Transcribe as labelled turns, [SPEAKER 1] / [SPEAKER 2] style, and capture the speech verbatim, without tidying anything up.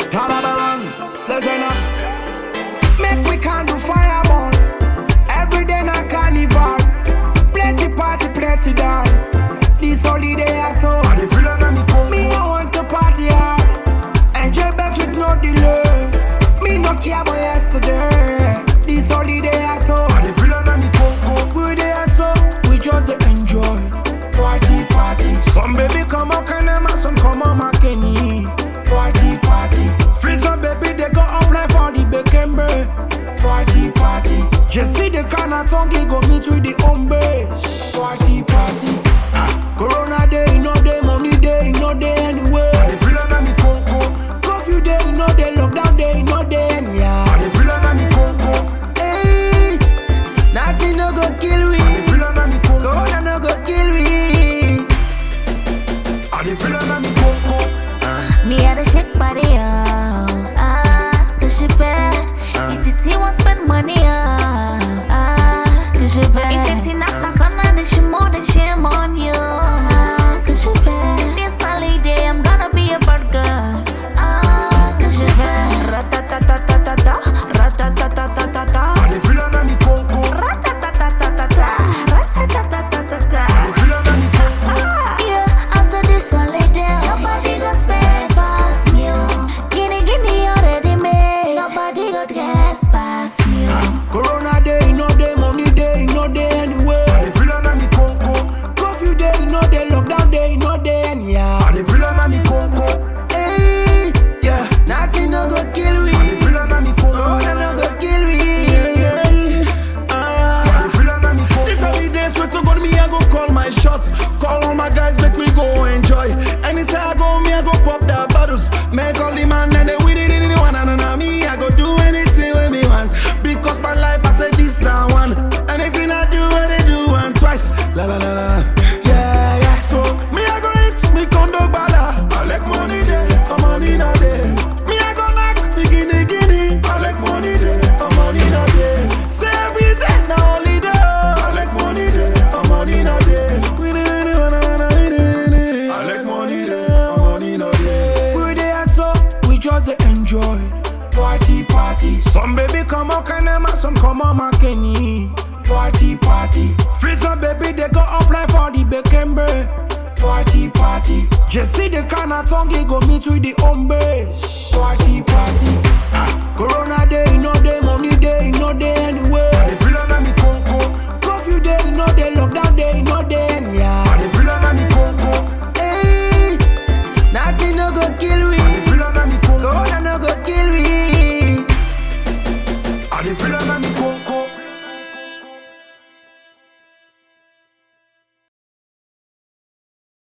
[SPEAKER 1] Talabaran, listen up. Make we can do fireball. Every day na carnival. Plenty party, plenty dance. This holiday I so. I dey feel like me come. Me I want to party hard. Enjoy back with no delay. Me no care about yesterday. This holiday I so. I dey feel like me come. We dey so. We just dey enjoy. Party, party. Some baby come out can them some come on my Kenny. Party, party. Friends and baby they go apply for the Bekembe. Party, party. Just see the kind of tongue go meet with the home base. Party, party. Ah, Corona day, no day, money day, no day anyway. I dey feel like me coco. Curfew day, no day, lockdown day, no day anyhow. I dey feel like me coco. Hey, nothing no go kill me. I dey feel like me coco. Corona no go kill me. I dey feel like me coco.
[SPEAKER 2] Me had a shake body, oh, ah, cause she bad. Uh. If T won't spend money, oh, ah, cause she bad. If it's not like I'm not, then she more than shame on you, ah, cause she bad. This holiday, I'm gonna be a bad girl, ah, cause she bad. Ratatatatata, ratatatatata.
[SPEAKER 1] I dey feel like me coco.
[SPEAKER 2] Ratatatatata, ratatatatata.
[SPEAKER 1] I dey feel like me coco.
[SPEAKER 2] Yeah, after this holiday, nobody gon' spend past me, oh. Guinea, guinea already made. Nobody got gas past me, oh.
[SPEAKER 1] Corona day, no day, money day, no day anyway. I dey feel like me coco. Curfew day, no day, lockdown day, no day anyhow. I dey feel like me coco. Hey, yeah, nothing no go kill me. I dey feel like me coco. Corona no go kill me. Yeah, ah, I dey feel like me coco.
[SPEAKER 3] This holiday sweet to God, me I go call my shots. Call all my guys, make we go enjoy. Any say I go, me I go pop the bottles. Make all the man and they with it in the one and on me. I go do anything with me want. Because my life I say this now one. Anything I do, I they do one twice. La la la la. Yeah, yeah. So me I go hit me condo bala. I like money there, I'm money not there. Me I go like bikini guinea. I like money there, I'm money not there. Say every day now only there. I like money there, I'm money not there. We do it, wanna wanna we do it. I like money there, I'm money not there.
[SPEAKER 1] We dey so, we just dey enjoy. Party, party. Some baby come out can them some come on my Kenny. Party, party. Friends and baby they go apply for the Bekembe. Party, party. Just see the kind of tongue go meet with the home base. Party, party. Ah, Corona day, no day, money day, no day anyway. I dey feel like me coco. Curfew day, no day, lockdown day, no day anyhow. I dey feel like me coco. Hey, nothing no go kill me. I dey feel like me coco. Corona no go kill me. I dey feel like me coco.